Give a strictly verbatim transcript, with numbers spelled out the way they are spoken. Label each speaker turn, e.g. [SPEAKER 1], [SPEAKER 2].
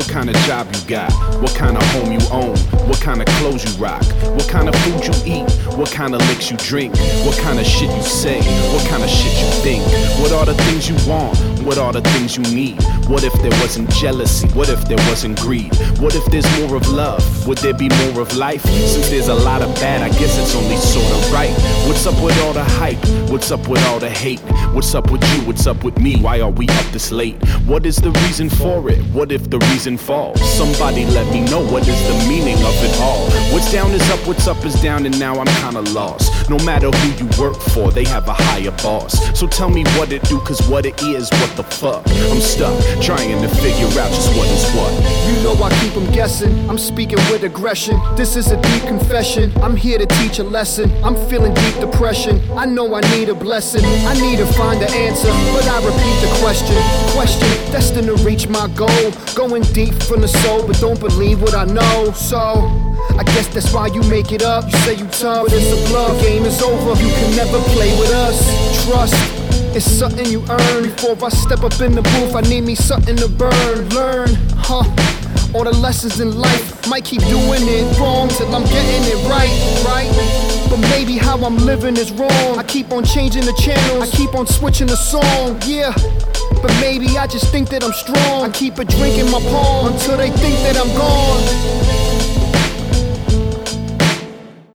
[SPEAKER 1] What kind of job you got? What kind of home you own? What kind of clothes you rock? What kind of food you eat? What kind of licks you drink? What kind of shit you say? What kind of shit you think? What are the things you want? What are the things you need? What if there wasn't jealousy? What if there wasn't greed? What if there's more of love? Would there be more of life? Since there's a lot of bad, I guess it's only sorta right. What's up with all the hype? What's up with all the hate? What's up with you? What's up with me? Why are we up this late? What is the reason for it? What if the reason falls? Somebody let me know, what is the meaning of it all? What's down is up, what's up is down, and now I'm kinda lost. No matter who you work for, they have a higher boss. So tell me what it do, cause what it is, what the fuck? I'm stuck, trying to figure out just what is what.
[SPEAKER 2] You know I keep them guessing, I'm speaking with aggression. This is a deep confession, I'm here to teach a lesson. I'm feeling deep depression, I know I need a blessing. I need to find the answer, but I repeat the question. Question, destined to reach my goal. Going deep from the soul, but don't believe what I know. So, I guess that's why you make it up. You say you tough, but it's a bluff. The game is over, you can never play with us. Trust, it's something you earn. Before I step up in the booth, I need me something to burn. Learn, huh? All the lessons in life, might keep doing it wrong till I'm getting it right, right? But maybe how I'm living is wrong. I keep on changing the channels, I keep on switching the song, yeah. But maybe I just think that I'm strong. I keep a drink in my palm until they think that I'm gone.